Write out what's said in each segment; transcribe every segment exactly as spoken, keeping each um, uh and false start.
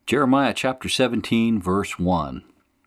Jeremiah chapter seventeen, verse one.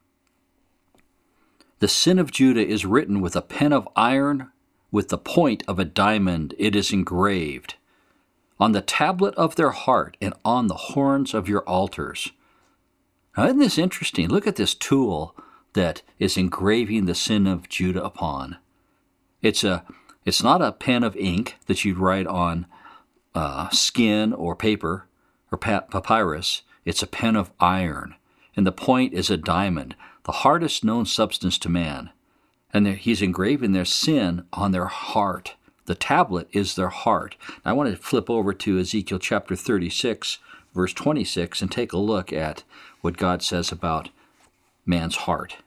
The sin of Judah is written with a pen of iron, with the point of a diamond it is engraved, on the tablet of their heart and on the horns of your altars. Now, isn't this interesting? Look at this tool that is engraving the sin of Judah upon. It's a, it's not a pen of ink that you'd write on uh, skin or paper or papyrus. It's a pen of iron, and the point is a diamond, the hardest known substance to man. And he's engraving their sin on their heart. The tablet is their heart. Now, I want to flip over to Ezekiel chapter thirty-six, verse twenty-six, and take a look at what God says about man's heart.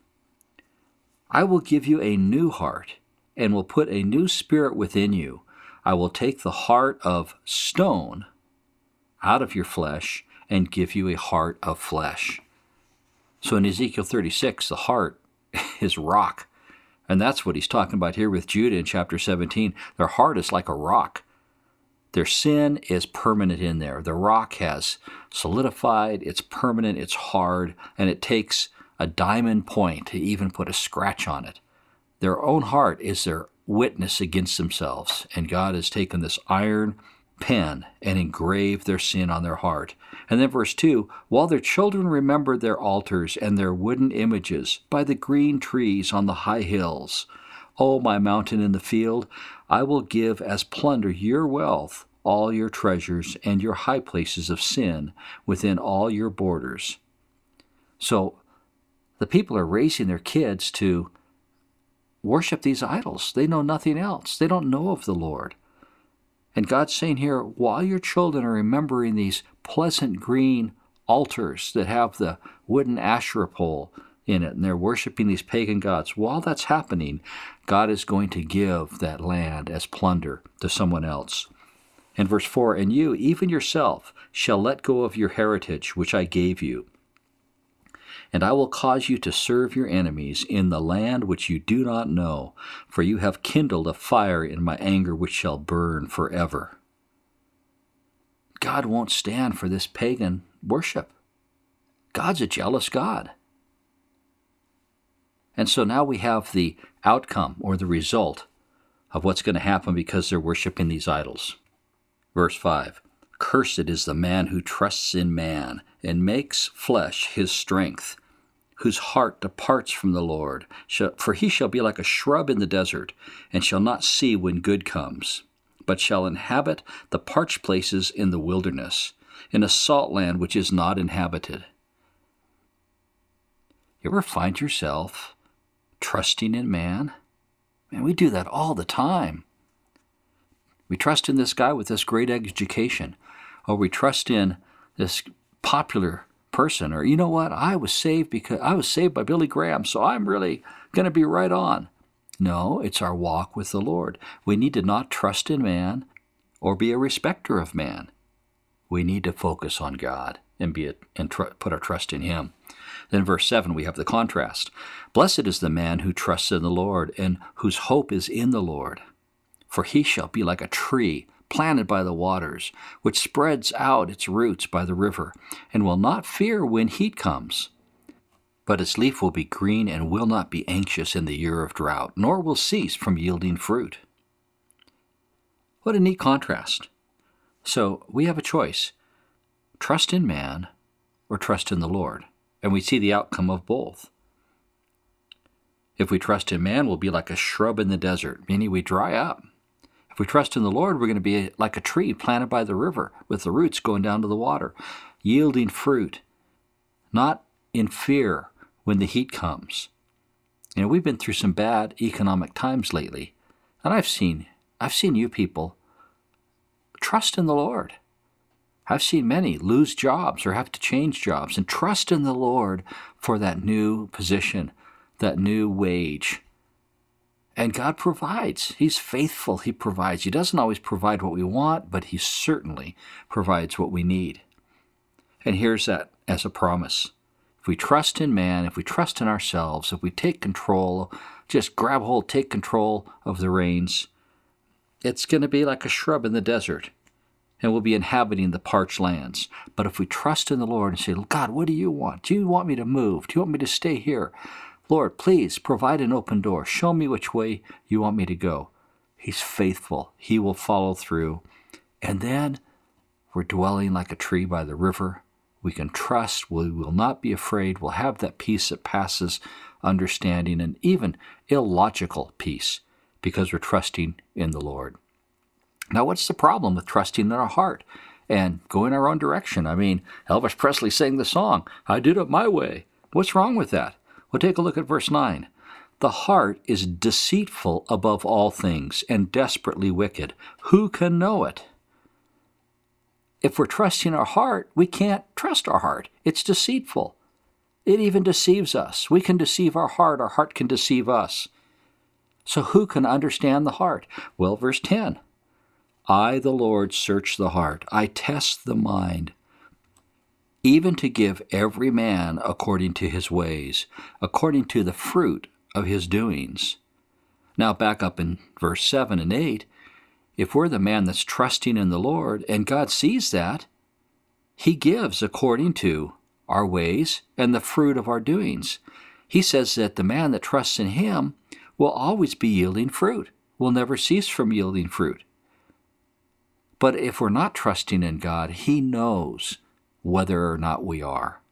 I will give you a new heart, and will put a new spirit within you. I will take the heart of stone out of your flesh, and give you a heart of flesh. So in Ezekiel thirty-six, the heart is rock. And that's what he's talking about here with Judah in chapter seventeen. Their heart is like a rock. Their sin is permanent in there. The rock has solidified, it's permanent, it's hard, and it takes a diamond point to even put a scratch on it. Their own heart is their witness against themselves, and God has taken this iron pen and engraved their sin on their heart. And then verse two, while their children remember their altars and their wooden images by the green trees on the high hills, O my mountain in the field, I will give as plunder your wealth, all your treasures, and your high places of sin within all your borders. So the people are raising their kids to worship these idols. They know nothing else. They don't know of the Lord. And God's saying here, while your children are remembering these pleasant green altars that have the wooden Asherah pole in it, and they're worshiping these pagan gods, while that's happening, God is going to give that land as plunder to someone else. And verse four, and you, even yourself, shall let go of your heritage which I gave you. And I will cause you to serve your enemies in the land which you do not know, for you have kindled a fire in my anger which shall burn forever. God won't stand for this pagan worship. God's a jealous God. And so now we have the outcome or the result of what's going to happen because they're worshiping these idols. Verse five, cursed is the man who trusts in man and makes flesh his strength, whose heart departs from the Lord. For he shall be like a shrub in the desert, and shall not see when good comes, but shall inhabit the parched places in the wilderness, in a salt land which is not inhabited. You ever find yourself trusting in man? Man, we do that all the time. We trust in this guy with this great education, or we trust in this popular person, or you know what, I was saved because I was saved by Billy Graham, so I'm really going to be right on. No, it's our walk with the Lord. We need to not trust in man or be a respecter of man. We need to focus on God and be a, and tr- put our trust in him. Then verse seven, we have the contrast. Blessed is the man who trusts in the Lord and whose hope is in the Lord, for he shall be like a tree planted by the waters, which spreads out its roots by the river, and will not fear when heat comes. But its leaf will be green and will not be anxious in the year of drought, nor will cease from yielding fruit. What a neat contrast. So we have a choice. Trust in man or trust in the Lord. And we see the outcome of both. If we trust in man, we'll be like a shrub in the desert, meaning we dry up. If we trust in the Lord, we're going to be like a tree planted by the river with the roots going down to the water, yielding fruit, not in fear when the heat comes. You know, we've been through some bad economic times lately, and I've seen I've seen you people trust in the Lord. I've seen many lose jobs or have to change jobs and trust in the Lord for that new position, that new wage. And God provides. He's faithful. He provides. He doesn't always provide what we want, but he certainly provides what we need. And here's that as a promise. If we trust in man, if we trust in ourselves, if we take control, just grab hold, take control of the reins, it's going to be like a shrub in the desert. and we'll be inhabiting the parched lands. But if we trust in the Lord and say, God, what do you want? Do you want me to move? Do you want me to stay here? Lord, please provide an open door. Show me which way you want me to go. He's faithful. He will follow through. And then we're dwelling like a tree by the river. We can trust. We will not be afraid. We'll have that peace that passes understanding, and even illogical peace, because we're trusting in the Lord. Now, what's the problem with trusting in our heart and going our own direction? I mean, Elvis Presley sang the song, I did it my way. What's wrong with that? Well, take a look at verse nine. The heart is deceitful above all things and desperately wicked. Who can know it? If we're trusting our heart, we can't trust our heart. It's deceitful. It even deceives us. We can deceive our heart. Our heart can deceive us. So who can understand the heart? Well, verse ten. I, the Lord, search the heart. I test the mind, even to give every man according to his ways, according to the fruit of his doings. Now back up in verse seven and eight, if we're the man that's trusting in the Lord, and God sees that, he gives according to our ways and the fruit of our doings. He says that the man that trusts in him will always be yielding fruit, will never cease from yielding fruit. But if we're not trusting in God, he knows whether or not we are.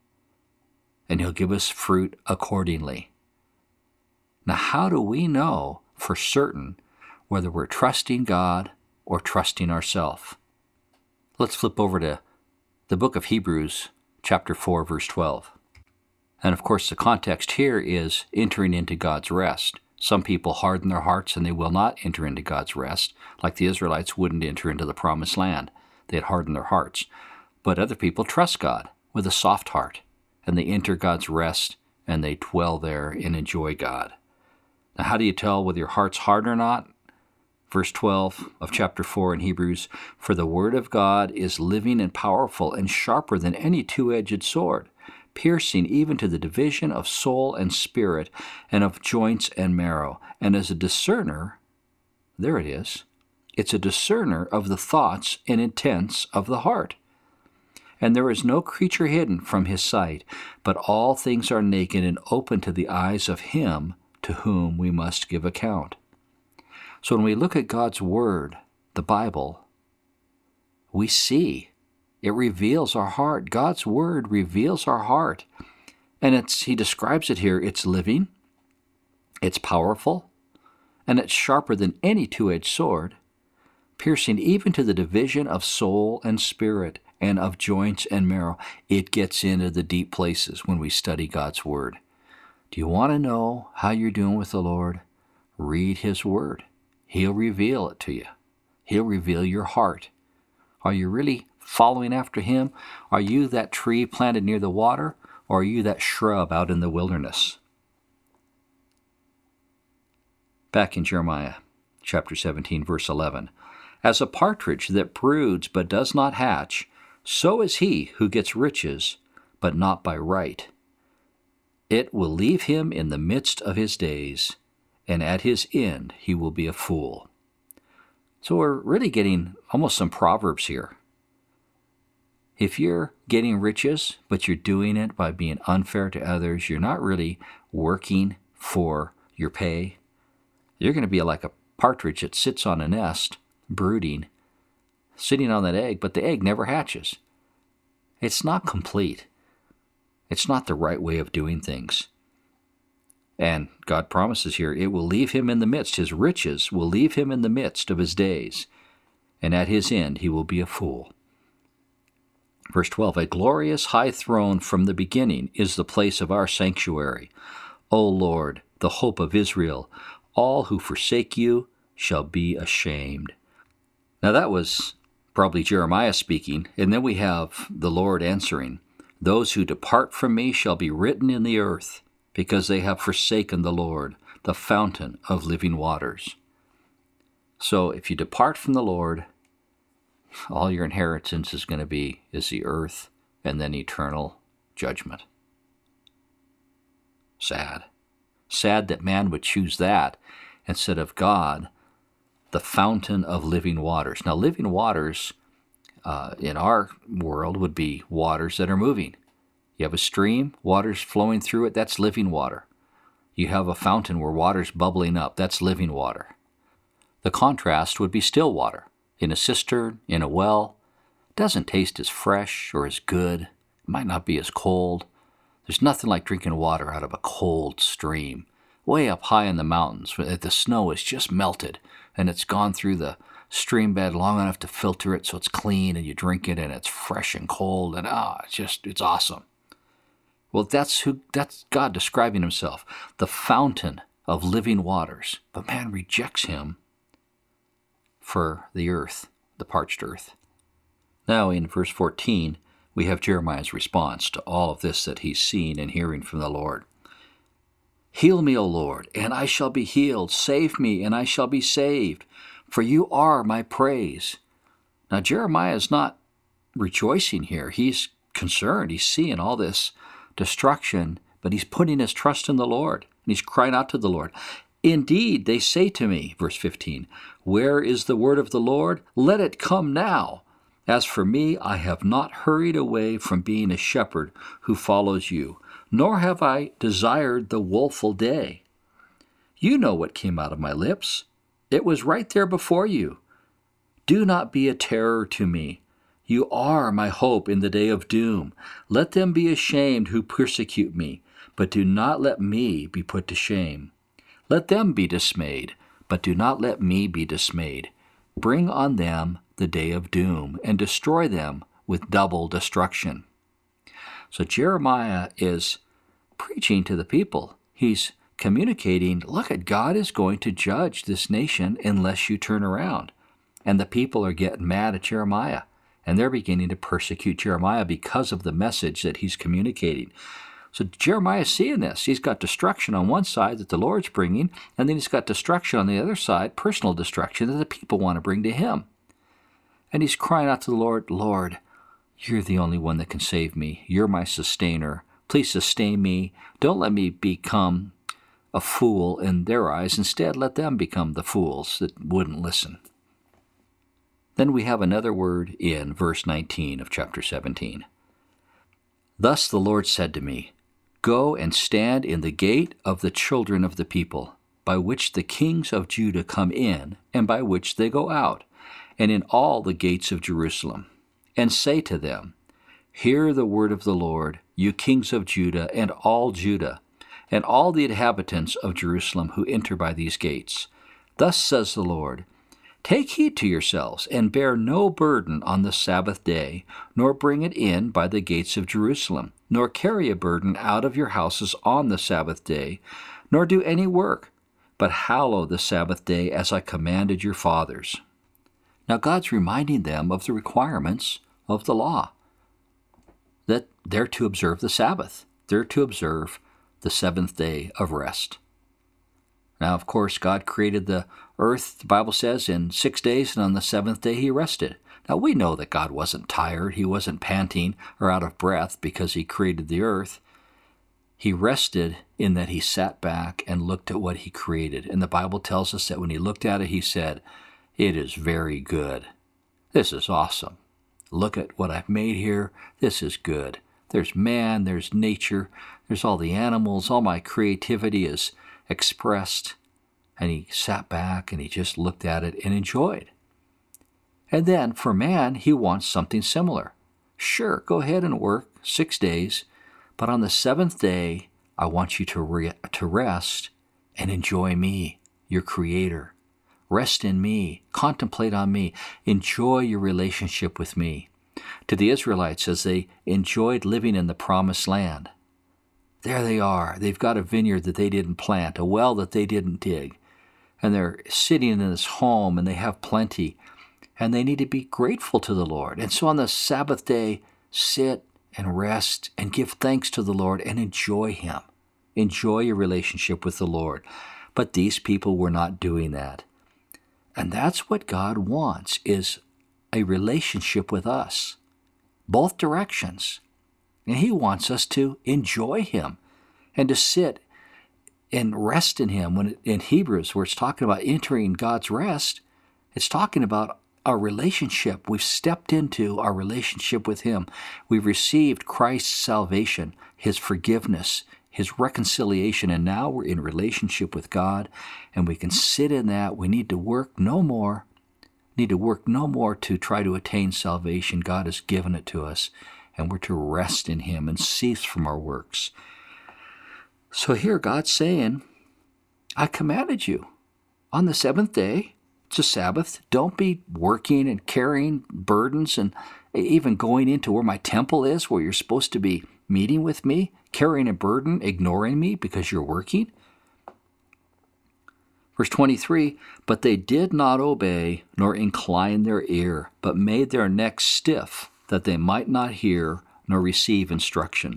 And he'll give us fruit accordingly. Now, how do we know for certain whether we're trusting God or trusting ourselves? Let's flip over to the book of Hebrews, chapter four, verse twelve. And of course, the context here is entering into God's rest. Some people harden their hearts and they will not enter into God's rest, like the Israelites wouldn't enter into the promised land. They had hardened their hearts. But other people trust God with a soft heart, and they enter God's rest, and they dwell there and enjoy God. Now, how do you tell whether your heart's hard or not? Verse twelve of chapter four in Hebrews, for the word of God is living and powerful and sharper than any two-edged sword, piercing even to the division of soul and spirit, and of joints and marrow. And as a discerner, there it is, it's a discerner of the thoughts and intents of the heart. And there is no creature hidden from his sight, but all things are naked and open to the eyes of him to whom we must give account. So when we look at God's Word, the Bible, we see it reveals our heart. God's Word reveals our heart. And it's he describes it here, it's living, it's powerful, and it's sharper than any two-edged sword, piercing even to the division of soul and spirit, and of joints and marrow. It gets into the deep places when we study God's Word. Do you want to know how you're doing with the Lord? Read His Word. He'll reveal it to you. He'll reveal your heart. Are you really following after Him? Are you that tree planted near the water, or are you that shrub out in the wilderness? Back in Jeremiah chapter seventeen, verse eleven. As a partridge that broods but does not hatch, so is he who gets riches, but not by right. It will leave him in the midst of his days, and at his end he will be a fool. So we're really getting almost some proverbs here. If you're getting riches, but you're doing it by being unfair to others, you're not really working for your pay, you're going to be like a partridge that sits on a nest, brooding, sitting on that egg, but the egg never hatches. It's not complete. It's not the right way of doing things. And God promises here, it will leave him in the midst, his riches will leave him in the midst of his days, and at his end he will be a fool. Verse twelve, a glorious high throne from the beginning is the place of our sanctuary. O Lord, the hope of Israel, all who forsake you shall be ashamed. Now that was probably Jeremiah speaking, and then we have the Lord answering, those who depart from me shall be written in the earth, because they have forsaken the Lord, the fountain of living waters. So if you depart from the Lord, all your inheritance is going to be is the earth and then eternal judgment. Sad. Sad that man would choose that instead of God, the fountain of living waters. Now, living waters uh, in our world would be waters that are moving. You have a stream, water's flowing through it, that's living water. You have a fountain where water's bubbling up, that's living water. The contrast would be still water, in a cistern, in a well. It doesn't taste as fresh or as good. It might not be as cold. There's nothing like drinking water out of a cold stream. Way up high in the mountains, the snow is just melted, and it's gone through the stream bed long enough to filter it so it's clean, and you drink it, and it's fresh and cold, and ah, it's just, it's awesome. Well, that's who that's God describing himself, the fountain of living waters. But man rejects him for the earth, the parched earth. Now in verse fourteen, we have Jeremiah's response to all of this that he's seen and hearing from the Lord. Heal me, O Lord, and I shall be healed. Save me, and I shall be saved, for you are my praise. Now Jeremiah is not rejoicing here. He's concerned. He's seeing all this destruction, but he's putting his trust in the Lord, and he's crying out to the Lord. Indeed, they say to me, verse fifteen, where is the word of the Lord? Let it come now. As for me, I have not hurried away from being a shepherd who follows you, nor have I desired the woeful day. You know what came out of my lips. It was right there before you. Do not be a terror to me. You are my hope in the day of doom. Let them be ashamed who persecute me, but do not let me be put to shame. Let them be dismayed, but do not let me be dismayed. Bring on them the day of doom, and destroy them with double destruction. So Jeremiah is preaching to the people. He's communicating, look at, God is going to judge this nation unless you turn around. And the people are getting mad at Jeremiah, and they're beginning to persecute Jeremiah because of the message that he's communicating. So Jeremiah's seeing this. He's got destruction on one side that the Lord's bringing, and then he's got destruction on the other side, personal destruction that the people want to bring to him. And he's crying out to the Lord, Lord, you're the only one that can save me. You're my sustainer. Please sustain me. Don't let me become a fool in their eyes. Instead, let them become the fools that wouldn't listen. Then we have another word in verse nineteen of chapter seventeen. Thus the Lord said to me, go and stand in the gate of the children of the people, by which the kings of Judah come in, and by which they go out, and in all the gates of Jerusalem, and say to them, hear the word of the Lord, you kings of Judah, and all Judah, and all the inhabitants of Jerusalem who enter by these gates. Thus says the Lord, take heed to yourselves, and bear no burden on the Sabbath day, nor bring it in by the gates of Jerusalem, nor carry a burden out of your houses on the Sabbath day, nor do any work, but hallow the Sabbath day as I commanded your fathers. Now God's reminding them of the requirements of the law, that they're to observe the Sabbath. They're to observe the seventh day of rest. Now, of course, God created the earth, the Bible says, in six days, and on the seventh day he rested. Now, we know that God wasn't tired. He wasn't panting or out of breath because he created the earth. He rested in that he sat back and looked at what he created. And the Bible tells us that when he looked at it, he said, it is very good. This is awesome. Look at what I've made here. This is good. There's man, there's nature, there's all the animals, all my creativity is expressed. And he sat back and he just looked at it and enjoyed. And then for man, he wants something similar. Sure, go ahead and work six days, but on the seventh day, I want you to, re- to rest and enjoy me, your creator. Rest in me, contemplate on me, enjoy your relationship with me. To the Israelites, as they enjoyed living in the promised land, there they are. They've got a vineyard that they didn't plant, a well that they didn't dig. And they're sitting in this home and they have plenty. And they need to be grateful to the Lord. And so on the Sabbath day, sit and rest and give thanks to the Lord and enjoy him. Enjoy your relationship with the Lord. But these people were not doing that. And that's what God wants, is a relationship with us. Both directions. And he wants us to enjoy him and to sit and rest in him. When it, in Hebrews, where it's talking about entering God's rest, it's talking about our relationship. We've stepped into our relationship with Him. We've received Christ's salvation, His forgiveness, His reconciliation, and now we're in relationship with God, and we can sit in that. We need to work no more, need to work no more to try to attain salvation. God has given it to us, and we're to rest in Him and cease from our works. So here God's saying, I commanded you on the seventh day, it's a Sabbath, don't be working and carrying burdens and even going into where my temple is, where you're supposed to be meeting with me, carrying a burden, ignoring me because you're working. Verse twenty-three, but they did not obey nor incline their ear, but made their necks stiff, that they might not hear nor receive instruction.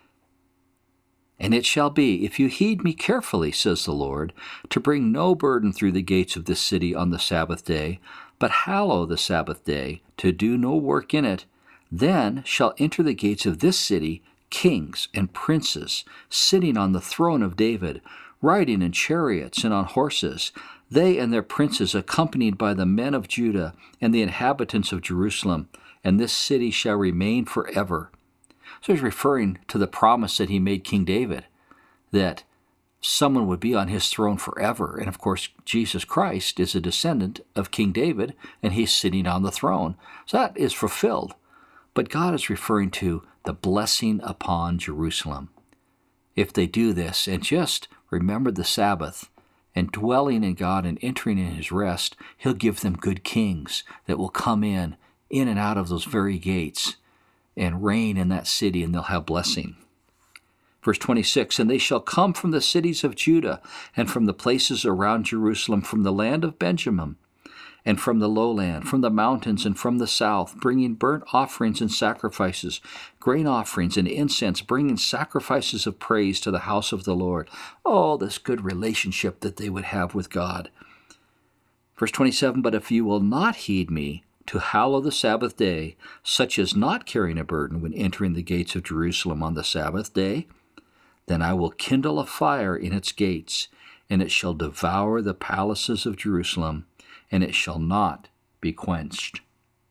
And it shall be, if you heed me carefully, says the Lord, to bring no burden through the gates of this city on the Sabbath day, but hallow the Sabbath day, to do no work in it, then shall enter the gates of this city kings and princes, sitting on the throne of David, riding in chariots and on horses, they and their princes accompanied by the men of Judah and the inhabitants of Jerusalem, and this city shall remain forever. So he's referring to the promise that he made King David, that someone would be on his throne forever. And of course, Jesus Christ is a descendant of King David, and he's sitting on the throne. So that is fulfilled. But God is referring to the blessing upon Jerusalem. If they do this and just remember the Sabbath and dwelling in God and entering in His rest, He'll give them good kings that will come in, in and out of those very gates and reign in that city, and they'll have blessing. Verse twenty-six, and they shall come from the cities of Judah and from the places around Jerusalem, from the land of Benjamin, and from the lowland, from the mountains and from the south, bringing burnt offerings and sacrifices, grain offerings and incense, bringing sacrifices of praise to the house of the Lord. Oh, this good relationship that they would have with God. Verse twenty-seven, but if you will not heed me, to hallow the Sabbath day, such as not carrying a burden when entering the gates of Jerusalem on the Sabbath day, then I will kindle a fire in its gates, and it shall devour the palaces of Jerusalem, and it shall not be quenched.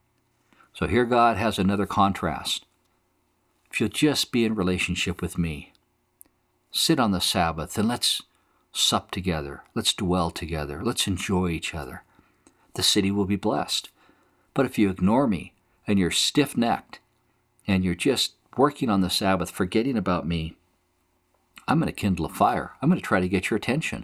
So here God has another contrast. If you'll just be in relationship with me, sit on the Sabbath and let's sup together, let's dwell together, let's enjoy each other, the city will be blessed. But if you ignore me and you're stiff-necked and you're just working on the Sabbath, forgetting about me, I'm going to kindle a fire. I'm going to try to get your attention.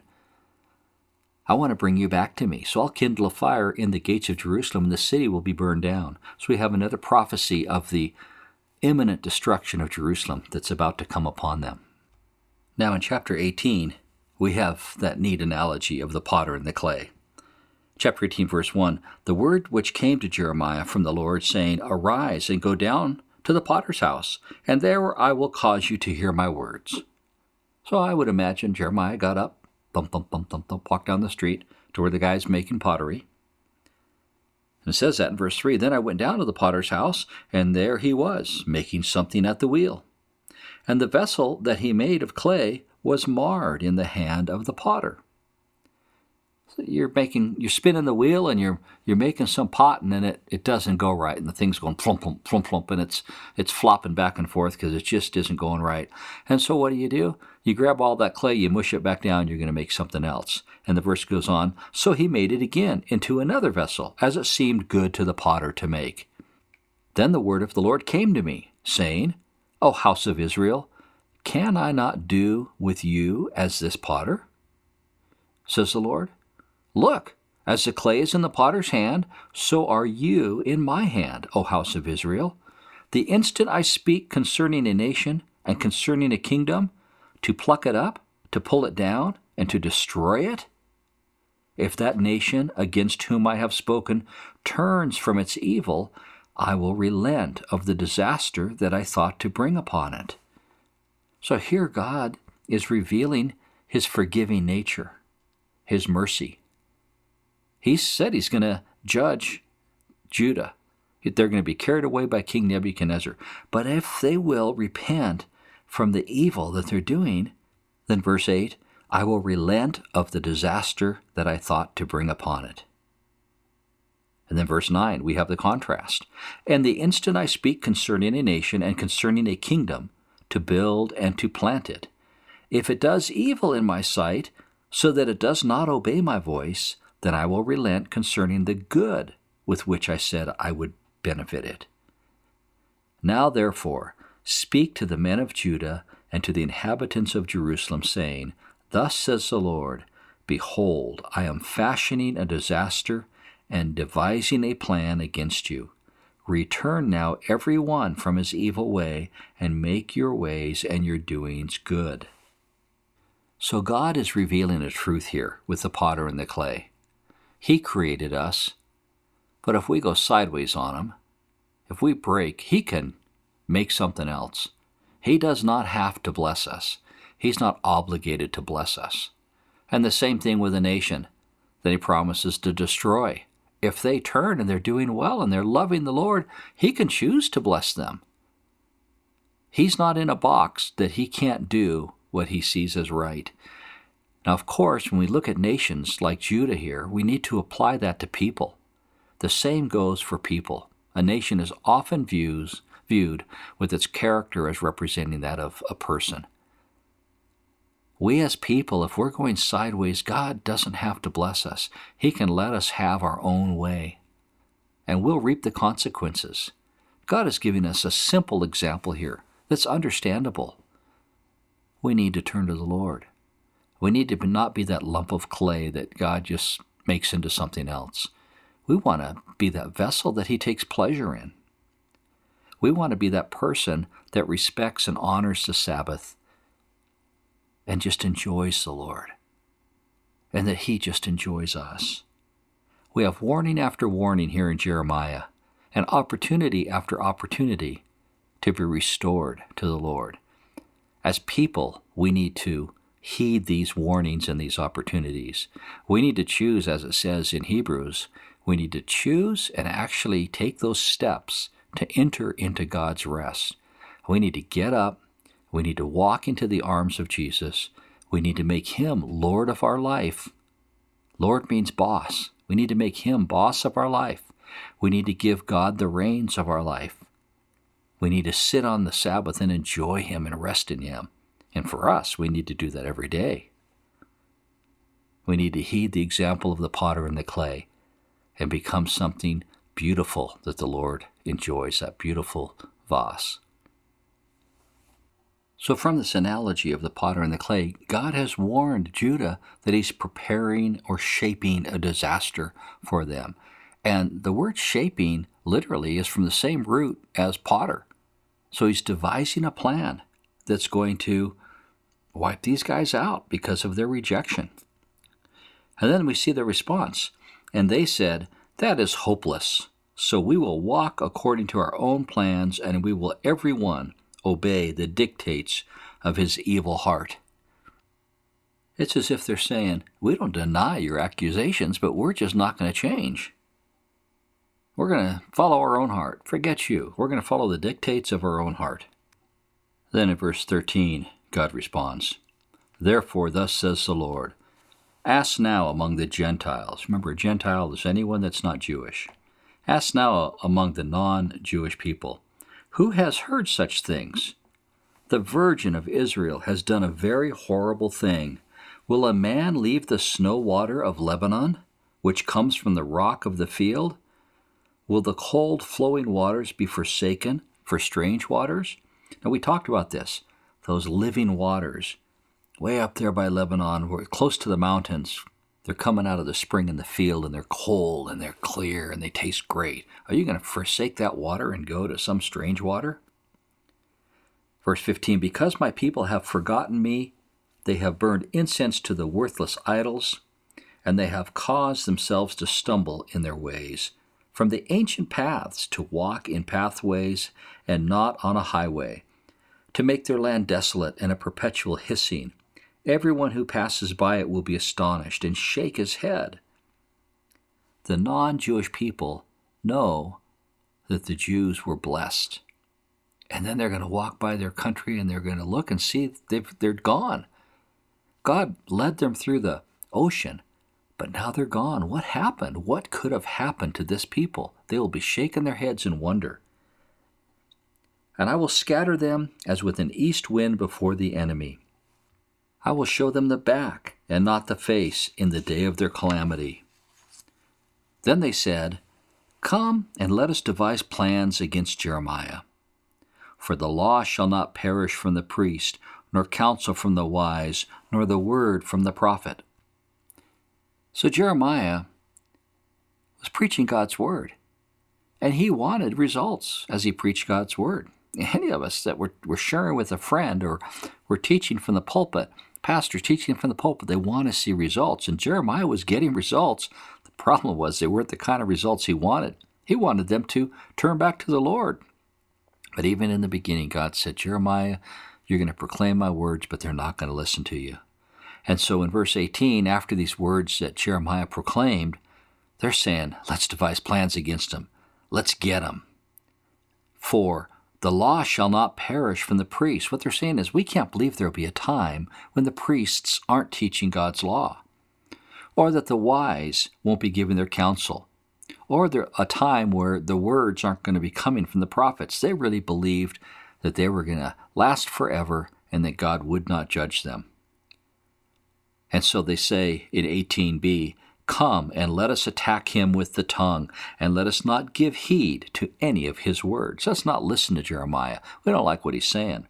I want to bring you back to me. So I'll kindle a fire in the gates of Jerusalem, and the city will be burned down. So we have another prophecy of the imminent destruction of Jerusalem that's about to come upon them. Now in chapter eighteen, we have that neat analogy of the potter and the clay. Chapter eighteen, verse one, the word which came to Jeremiah from the Lord, saying, arise and go down to the potter's house, and there I will cause you to hear my words. So I would imagine Jeremiah got up, bump, bump, bump, bump, bump, walked down the street to where the guy's making pottery. And it says that in verse three, then I went down to the potter's house, and there he was, making something at the wheel. And the vessel that he made of clay was marred in the hand of the potter. You're making, you're spinning the wheel and you're you're making some pot, and then it, it doesn't go right, and the thing's going plump, plump, plump, plump, and it's it's flopping back and forth because it just isn't going right. And so what do you do? You grab all that clay, you mush it back down, you're going to make something else. And the verse goes on, so he made it again into another vessel, as it seemed good to the potter to make. Then the word of the Lord came to me, saying, O house of Israel, can I not do with you as this potter? Says the Lord. Look, as the clay is in the potter's hand, so are you in my hand, O house of Israel. The instant I speak concerning a nation and concerning a kingdom, to pluck it up, to pull it down, and to destroy it, if that nation against whom I have spoken turns from its evil, I will relent of the disaster that I thought to bring upon it. So here God is revealing His forgiving nature, His mercy. He said He's going to judge Judah. They're going to be carried away by King Nebuchadnezzar. But if they will repent from the evil that they're doing, then verse eight, I will relent of the disaster that I thought to bring upon it. And then verse nine, we have the contrast. And the instant I speak concerning a nation and concerning a kingdom, to build and to plant it, if it does evil in my sight, so that it does not obey my voice, then I will relent concerning the good with which I said I would benefit it. Now therefore, speak to the men of Judah and to the inhabitants of Jerusalem, saying, Thus says the Lord, Behold, I am fashioning a disaster and devising a plan against you. Return now every one from his evil way, and make your ways and your doings good. So God is revealing a truth here with the potter and the clay. He created us, but if we go sideways on him, if we break, he can make something else. He does not have to bless us. He's not obligated to bless us. And the same thing with a nation that he promises to destroy. If they turn and they're doing well and they're loving the Lord, he can choose to bless them. He's not in a box that he can't do what he sees as right. Now, of course, when we look at nations like Judah here, we need to apply that to people. The same goes for people. A nation is often views, viewed with its character as representing that of a person. We as people, if we're going sideways, God doesn't have to bless us. He can let us have our own way, and we'll reap the consequences. God is giving us a simple example here that's understandable. We need to turn to the Lord. We need to not be that lump of clay that God just makes into something else. We want to be that vessel that he takes pleasure in. We want to be that person that respects and honors the Sabbath and just enjoys the Lord, and that he just enjoys us. We have warning after warning here in Jeremiah, and opportunity after opportunity to be restored to the Lord. As people, we need to heed these warnings and these opportunities. We need to choose, as it says in Hebrews, we need to choose and actually take those steps to enter into God's rest. We need to get up. We need to walk into the arms of Jesus. We need to make him Lord of our life. Lord means boss. We need to make him boss of our life. We need to give God the reins of our life. We need to sit on the Sabbath and enjoy him and rest in him. And for us, we need to do that every day. We need to heed the example of the potter and the clay and become something beautiful that the Lord enjoys, that beautiful vase. So from this analogy of the potter and the clay, God has warned Judah that he's preparing or shaping a disaster for them. And the word shaping literally is from the same root as potter. So he's devising a plan that's going to wipe these guys out because of their rejection. And then we see the response. And they said, "That is hopeless. So we will walk according to our own plans, and we will every one obey the dictates of his evil heart." It's as if they're saying, we don't deny your accusations, but we're just not going to change. We're going to follow our own heart. Forget you. We're going to follow the dictates of our own heart. Then in verse thirteen, God responds, "Therefore thus says the Lord, ask now among the Gentiles." Remember, a Gentile is anyone that's not Jewish. Ask now among the non-Jewish people, who has heard such things? The Virgin of Israel has done a very horrible thing. Will a man leave the snow water of Lebanon, which comes from the rock of the field? Will the cold flowing waters be forsaken for strange waters? Now, we talked about this, those living waters, way up there by Lebanon, we're close to the mountains. They're coming out of the spring in the field, and they're cold, and they're clear, and they taste great. Are you going to forsake that water and go to some strange water? Verse fifteen, because my people have forgotten me, they have burned incense to the worthless idols, and they have caused themselves to stumble in their ways, from the ancient paths to walk in pathways and not on a highway, to make their land desolate and a perpetual hissing. Everyone who passes by it will be astonished and shake his head. The non-Jewish people know that the Jews were blessed. And then they're going to walk by their country and they're going to look and see they've, they're gone. God led them through the ocean, But now they're gone. What happened? What could have happened to this people? They will be shaking their heads in wonder. And I will scatter them as with an east wind before the enemy. I will show them the back and not the face in the day of their calamity. Then they said, Come and let us devise plans against Jeremiah. For the law shall not perish from the priest, nor counsel from the wise, nor the word from the prophet. So Jeremiah was preaching God's word, and he wanted results as he preached God's word. Any of us that were, were sharing with a friend or were teaching from the pulpit, pastors teaching from the pulpit, they want to see results. And Jeremiah was getting results. The problem was they weren't the kind of results he wanted. He wanted them to turn back to the Lord. But even in the beginning, God said, Jeremiah, you're going to proclaim my words, but they're not going to listen to you. And so in verse eighteen, after these words that Jeremiah proclaimed, they're saying, let's devise plans against him. Let's get him. For the law shall not perish from the priests. What they're saying is, we can't believe there'll be a time when the priests aren't teaching God's law, or that the wise won't be giving their counsel, or there a time where the words aren't going to be coming from the prophets. They really believed that they were going to last forever and that God would not judge them. And so they say in eighteen b, Come and let us attack him with the tongue, and let us not give heed to any of his words. Let's not listen to Jeremiah. We don't like what he's saying.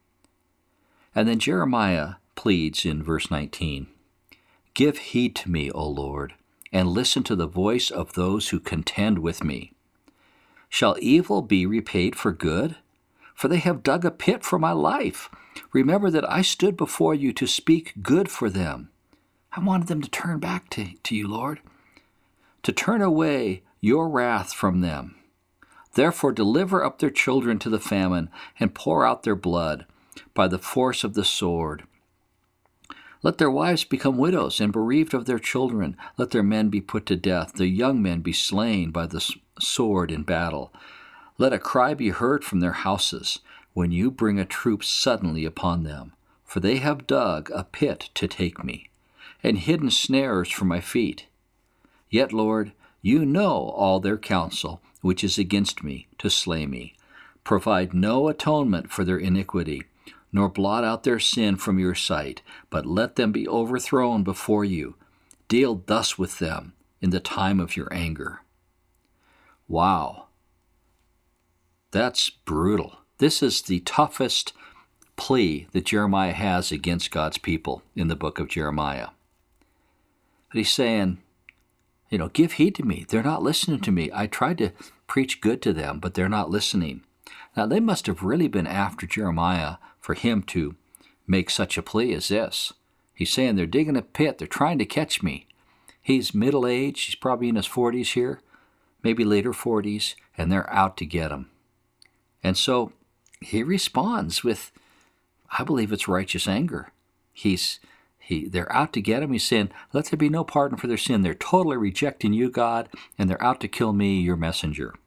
And then Jeremiah pleads in verse nineteen, Give heed to me, O Lord, and listen to the voice of those who contend with me. Shall evil be repaid for good? For they have dug a pit for my life. Remember that I stood before you to speak good for them. I wanted them to turn back to, to you, Lord, to turn away your wrath from them. Therefore deliver up their children to the famine, and pour out their blood by the force of the sword. Let their wives become widows and bereaved of their children. Let their men be put to death, their young men be slain by the sword in battle. Let a cry be heard from their houses when you bring a troop suddenly upon them. For they have dug a pit to take me, and hidden snares for my feet. Yet, Lord, you know all their counsel, which is against me, to slay me. Provide no atonement for their iniquity, nor blot out their sin from your sight, but let them be overthrown before you. Deal thus with them in the time of your anger. Wow. That's brutal. This is the toughest plea that Jeremiah has against God's people in the book of Jeremiah. But he's saying, you know, give heed to me. They're not listening to me. I tried to preach good to them, but they're not listening. Now, they must have really been after Jeremiah for him to make such a plea as this. He's saying they're digging a pit. They're trying to catch me. He's middle-aged. He's probably in his forties here, maybe later forties, and they're out to get him. And so he responds with, I believe it's righteous anger. He's He, they're out to get him. He's saying, let there be no pardon for their sin. They're totally rejecting you, God, and they're out to kill me, your messenger.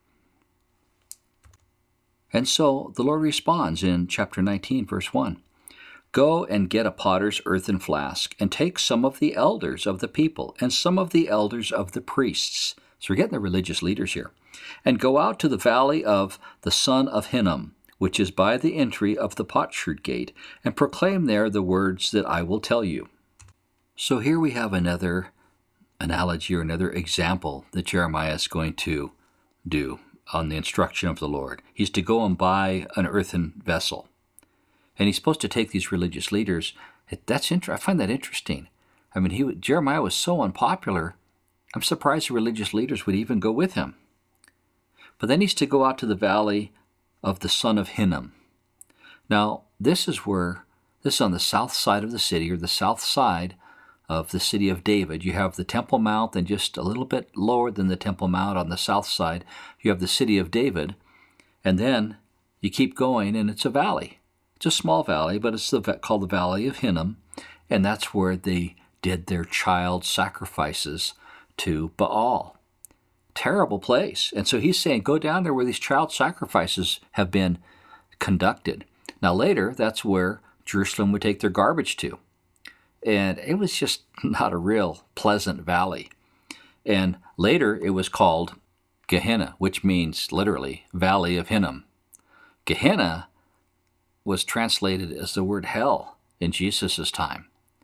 And so the Lord responds in chapter nineteen, verse one. Go and get a potter's earthen flask, and take some of the elders of the people, and some of the elders of the priests. So we're getting the religious leaders here. And go out to the valley of the son of Hinnom, which is by the entry of the potsherd gate, and proclaim there the words that I will tell you. So here we have another analogy or another example that Jeremiah is going to do on the instruction of the Lord. He's to go and buy an earthen vessel. And he's supposed to take these religious leaders. That's inter- I find that interesting. I mean, he Jeremiah was so unpopular, I'm surprised the religious leaders would even go with him. But then he's to go out to the valley of the son of Hinnom. Now, this is where, this is on the south side of the city, or the south side of the city of David. You have the Temple Mount, and just a little bit lower than the Temple Mount on the south side, you have the city of David. And then you keep going, and it's a valley. It's a small valley, but it's the, called the Valley of Hinnom, and that's where they did their child sacrifices to Baal. Terrible place. And so he's saying, go down there where these child sacrifices have been conducted. Now later, that's where Jerusalem would take their garbage to. And it was just not a real pleasant valley. And later it was called Gehenna, which means literally Valley of Hinnom. Gehenna was translated as the word hell in Jesus' time.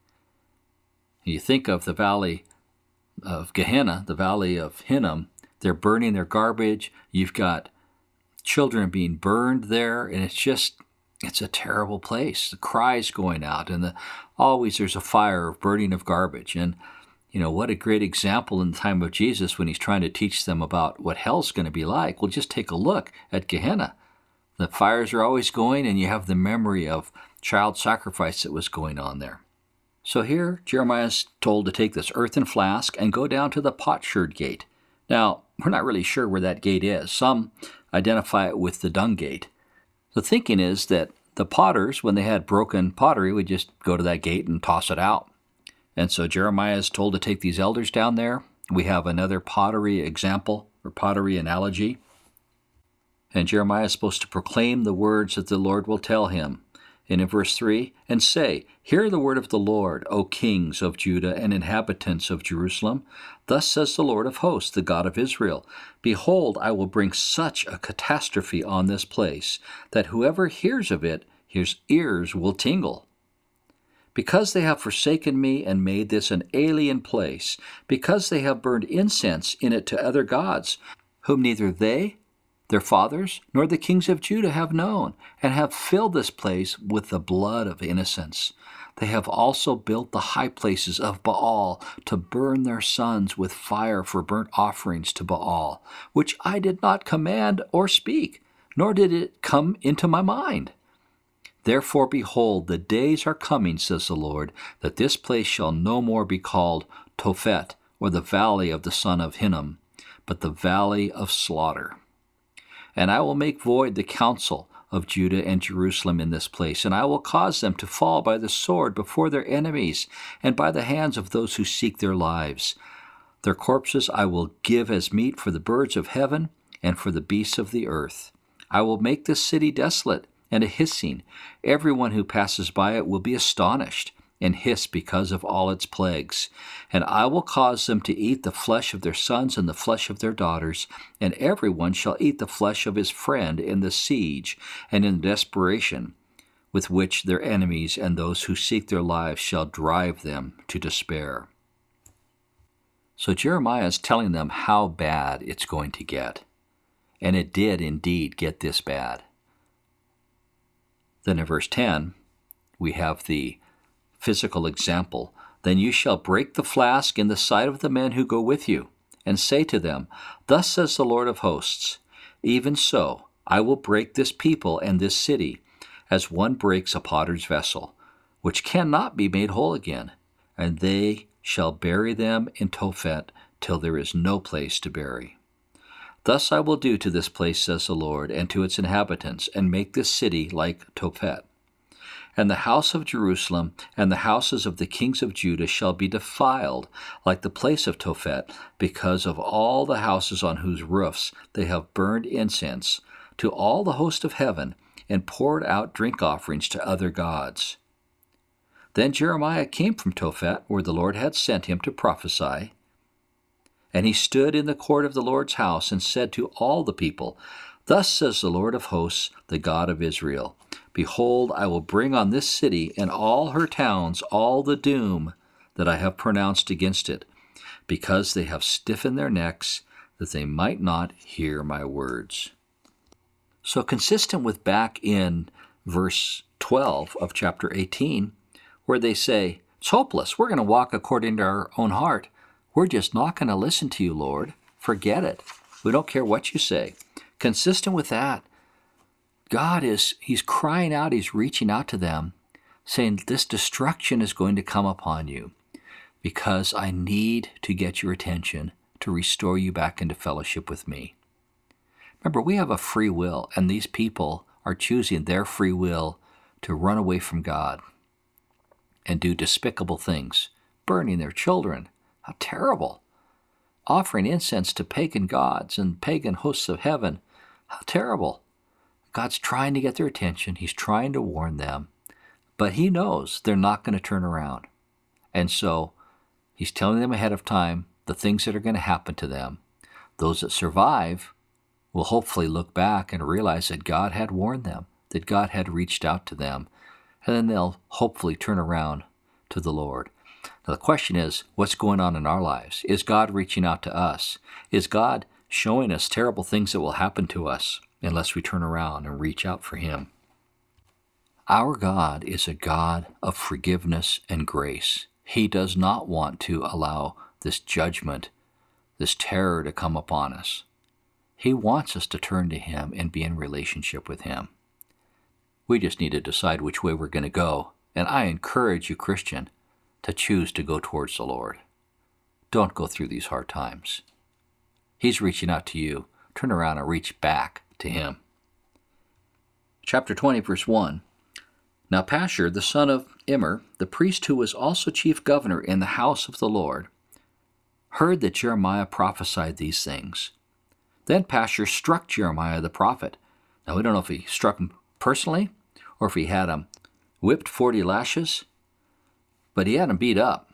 You think of the valley of Gehenna, the valley of Hinnom, they're burning their garbage. You've got children being burned there, and it's just, it's a terrible place. The cries going out, and the, always there's a fire of burning of garbage. And, you know, what a great example in the time of Jesus when he's trying to teach them about what hell's going to be like. Well, just take a look at Gehenna. The fires are always going, and you have the memory of child sacrifice that was going on there. So here, Jeremiah is told to take this earthen flask and go down to the potsherd gate. Now, we're not really sure where that gate is. Some identify it with the dung gate. The thinking is that the potters, when they had broken pottery, would just go to that gate and toss it out. And so Jeremiah is told to take these elders down there. We have another pottery example or pottery analogy. And Jeremiah is supposed to proclaim the words that the Lord will tell him. And in verse three, and say, hear the word of the Lord, O kings of Judah and inhabitants of Jerusalem. Thus says the Lord of hosts, the God of Israel, behold, I will bring such a catastrophe on this place, that whoever hears of it, his ears will tingle. Because they have forsaken me and made this an alien place, because they have burned incense in it to other gods, whom neither they, their fathers, nor the kings of Judah have known, and have filled this place with the blood of innocents. They have also built the high places of Baal to burn their sons with fire for burnt offerings to Baal, which I did not command or speak, nor did it come into my mind. Therefore, behold, the days are coming, says the Lord, that this place shall no more be called Tophet, or the valley of the son of Hinnom, but the valley of slaughter. And I will make void the counsel of Judah and Jerusalem in this place, and I will cause them to fall by the sword before their enemies, and by the hands of those who seek their lives. Their corpses I will give as meat for the birds of heaven and for the beasts of the earth. I will make this city desolate and a hissing. Everyone who passes by it will be astonished and hiss because of all its plagues. And I will cause them to eat the flesh of their sons and the flesh of their daughters, and everyone shall eat the flesh of his friend in the siege and in the desperation with which their enemies and those who seek their lives shall drive them to despair. So Jeremiah is telling them how bad it's going to get. And it did indeed get this bad. Then in verse ten, we have the physical example. Then you shall break the flask in the sight of the men who go with you, and say to them, thus says the Lord of hosts, even so I will break this people and this city, as one breaks a potter's vessel, which cannot be made whole again, and they shall bury them in Tophet till there is no place to bury. Thus I will do to this place, says the Lord, and to its inhabitants, and make this city like Tophet. And the house of Jerusalem and the houses of the kings of Judah shall be defiled like the place of Tophet, because of all the houses on whose roofs they have burned incense to all the host of heaven, and poured out drink offerings to other gods. Then Jeremiah came from Tophet, where the Lord had sent him to prophesy. And he stood in the court of the Lord's house and said to all the people, thus says the Lord of hosts, the God of Israel, behold, I will bring on this city and all her towns all the doom that I have pronounced against it, because they have stiffened their necks, that they might not hear my words. So consistent with back in verse twelve of chapter eighteen, where they say, it's hopeless, we're going to walk according to our own heart. We're just not going to listen to you, Lord. Forget it. We don't care what you say. Consistent with that, God is, he's crying out, he's reaching out to them, saying, this destruction is going to come upon you because I need to get your attention to restore you back into fellowship with me. Remember, we have a free will, and these people are choosing their free will to run away from God and do despicable things, burning their children. How terrible. Offering incense to pagan gods and pagan hosts of heaven. How terrible. God's trying to get their attention. He's trying to warn them. But he knows they're not going to turn around. And so he's telling them ahead of time the things that are going to happen to them. Those that survive will hopefully look back and realize that God had warned them, that God had reached out to them, and then they'll hopefully turn around to the Lord. Now the question is, what's going on in our lives? Is God reaching out to us? Is God showing us terrible things that will happen to us unless we turn around and reach out for Him? Our God is a God of forgiveness and grace. He does not want to allow this judgment, this terror to come upon us. He wants us to turn to Him and be in relationship with Him. We just need to decide which way we're going to go. And I encourage you, Christian, to choose to go towards the Lord. Don't go through these hard times. He's reaching out to you. Turn around and reach back to Him. Chapter twenty, verse one. Now Pashur, the son of Immer, the priest who was also chief governor in the house of the Lord, heard that Jeremiah prophesied these things. Then Pashur struck Jeremiah the prophet. Now we don't know if he struck him personally or if he had him whipped forty lashes, but he had him beat up.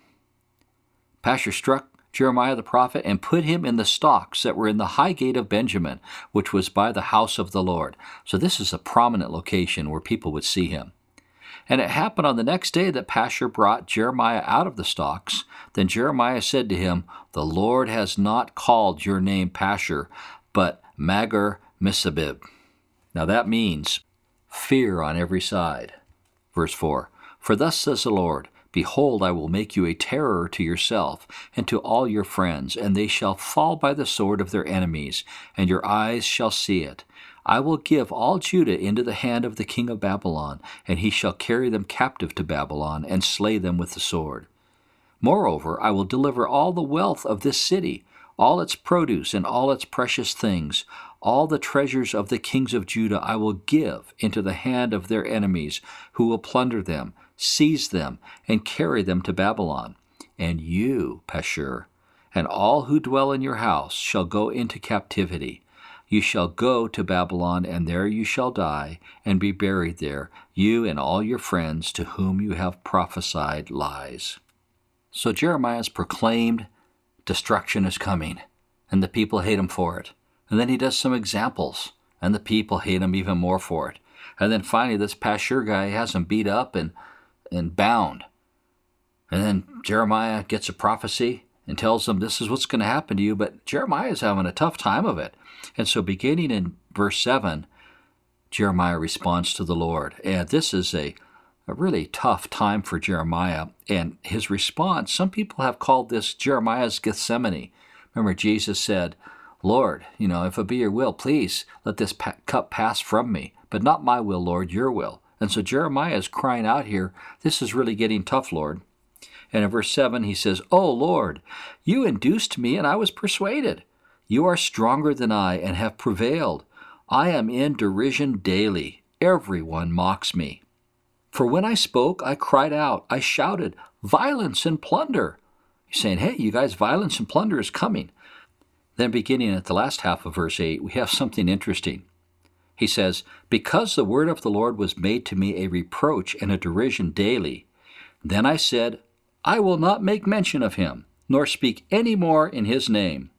Pashur struck Jeremiah the prophet and put him in the stocks that were in the high gate of Benjamin, which was by the house of the Lord. So this is a prominent location where people would see him. And it happened on the next day that Pashur brought Jeremiah out of the stocks. Then Jeremiah said to him, "The Lord has not called your name Pashur, but Magur-Missabib." Now that means fear on every side. Verse four, "For thus says the Lord, Behold, I will make you a terror to yourself and to all your friends, and they shall fall by the sword of their enemies, and your eyes shall see it. I will give all Judah into the hand of the king of Babylon, and he shall carry them captive to Babylon, and slay them with the sword. Moreover, I will deliver all the wealth of this city, all its produce and all its precious things, all the treasures of the kings of Judah I will give into the hand of their enemies, who will plunder them, seize them, and carry them to Babylon. And you, Pashur, and all who dwell in your house shall go into captivity. You shall go to Babylon, and there you shall die, and be buried there, you and all your friends to whom you have prophesied lies." So Jeremiah has proclaimed destruction is coming, and the people hate him for it. And then he does some examples, and the people hate him even more for it. And then finally this Pashur guy has him beat up and, and bound. And then Jeremiah gets a prophecy and tells them this is what's going to happen to you, but Jeremiah is having a tough time of it. And so beginning in verse seven, Jeremiah responds to the Lord. And this is a, a really tough time for Jeremiah. And his response, some people have called this Jeremiah's Gethsemane. Remember, Jesus said, "Lord, you know, if it be your will, please let this pa- cup pass from me. But not my will, Lord, your will." And so Jeremiah is crying out here, this is really getting tough, Lord. And in verse seven, he says, "O Lord, you induced me, and I was persuaded. You are stronger than I, and have prevailed. I am in derision daily. Everyone mocks me. For when I spoke, I cried out. I shouted, violence and plunder." He's saying, hey, you guys, violence and plunder is coming. Then beginning at the last half of verse eight, we have something interesting. He says, "Because the word of the Lord was made to me a reproach and a derision daily, then I said, I will not make mention of him, nor speak any more in his name."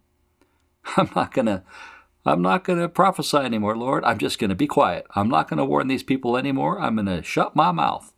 I'm not going to I'm not going to prophesy anymore, Lord. I'm just going to be quiet. I'm not going to warn these people anymore. I'm going to shut my mouth.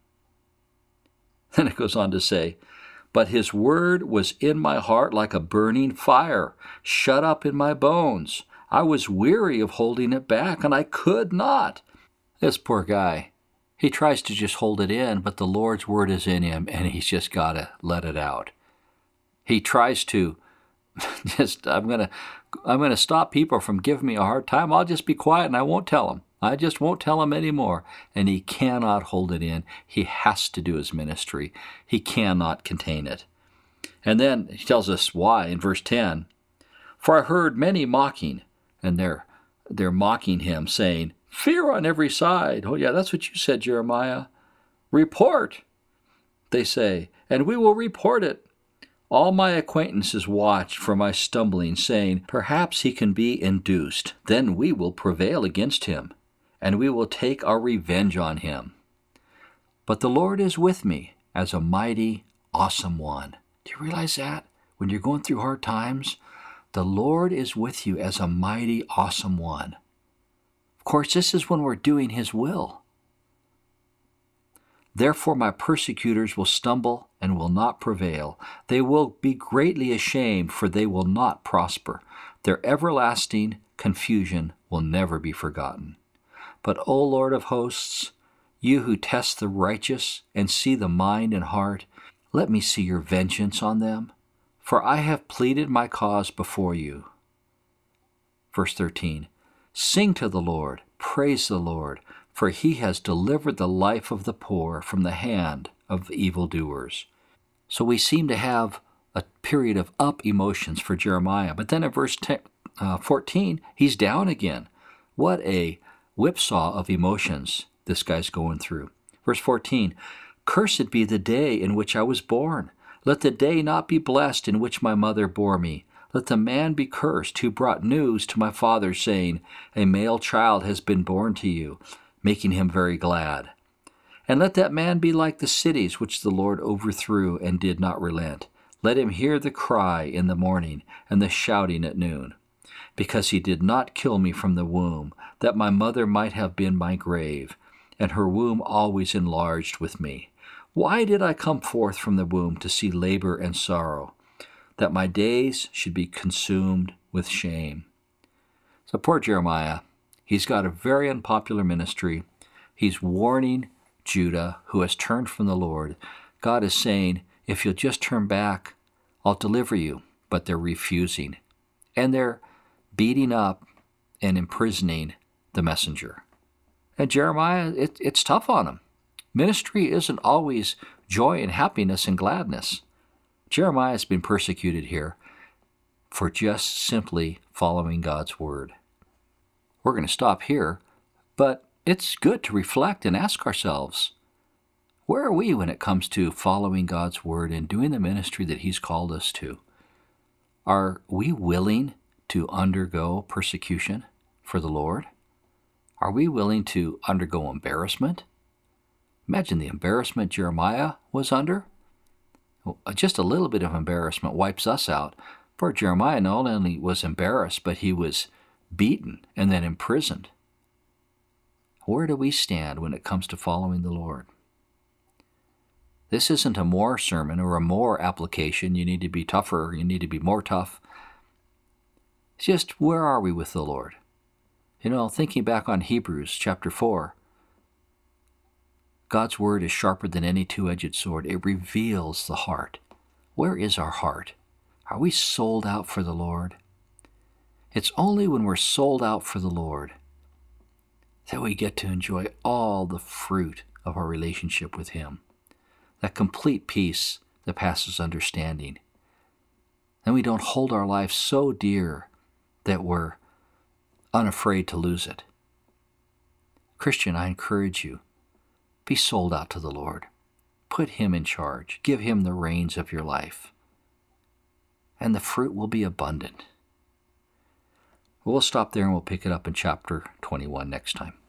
Then it goes on to say, "But his word was in my heart like a burning fire, shut up in my bones. I was weary of holding it back, and I could not." This poor guy, he tries to just hold it in, but the Lord's word is in him, and he's just got to let it out. He tries to just, I'm going to I'm going to stop people from giving me a hard time. I'll just be quiet, and I won't tell them. I just won't tell them anymore. And he cannot hold it in. He has to do his ministry. He cannot contain it. And then he tells us why in verse ten. "For I heard many mocking," and they're they're mocking him, saying, "Fear on every side." Oh yeah, that's what you said, Jeremiah. "Report," they say, "and we will report it. All my acquaintances watched for my stumbling, saying, Perhaps he can be induced. Then we will prevail against him, and we will take our revenge on him. But the Lord is with me as a mighty awesome one. Do you realize that? When you're going through hard times, the Lord is with you as a mighty, awesome one. Of course, this is when we're doing His will. Therefore my persecutors will stumble and will not prevail. They will be greatly ashamed, for they will not prosper. Their everlasting confusion will never be forgotten. But, O Lord of hosts, you who test the righteous and see the mind and heart, let me see your vengeance on them, for I have pleaded my cause before you. Verse thirteen, sing to the Lord, praise the Lord, for He has delivered the life of the poor from the hand of evildoers. So we seem to have a period of up emotions for Jeremiah. But then in verse fourteen, he's down again. What a whipsaw of emotions this guy's going through. Verse fourteen, cursed be the day in which I was born. Let the day not be blessed in which my mother bore me. Let the man be cursed who brought news to my father, saying, a male child has been born to you, making him very glad. And let that man be like the cities which the Lord overthrew and did not relent. Let him hear the cry in the morning and the shouting at noon. Because he did not kill me from the womb, that my mother might have been my grave, and her womb always enlarged with me. Why did I come forth from the womb to see labor and sorrow, that my days should be consumed with shame? So poor Jeremiah, he's got a very unpopular ministry. He's warning Judah, who has turned from the Lord. God is saying, if you'll just turn back, I'll deliver you. But they're refusing. And they're beating up and imprisoning the messenger. And Jeremiah, it, it's tough on him. Ministry isn't always joy and happiness and gladness. Jeremiah has been persecuted here for just simply following God's word. We're going to stop here, but it's good to reflect and ask ourselves, where are we when it comes to following God's word and doing the ministry that He's called us to? Are we willing to undergo persecution for the Lord? Are we willing to undergo embarrassment? Imagine the embarrassment Jeremiah was under. Just a little bit of embarrassment wipes us out. Poor Jeremiah not only was embarrassed, but he was beaten and then imprisoned. Where do we stand when it comes to following the Lord? This isn't a more sermon or a more application. You need to be tougher. You need to be more tough. It's just, where are we with the Lord? You know, thinking back on Hebrews chapter four, God's word is sharper than any two-edged sword. It reveals the heart. Where is our heart? Are we sold out for the Lord? It's only when we're sold out for the Lord that we get to enjoy all the fruit of our relationship with Him. That complete peace that passes understanding. And we don't hold our life so dear that we're unafraid to lose it. Christian, I encourage you, be sold out to the Lord. Put Him in charge. Give Him the reins of your life. And the fruit will be abundant. We'll stop there and we'll pick it up in chapter twenty-one next time.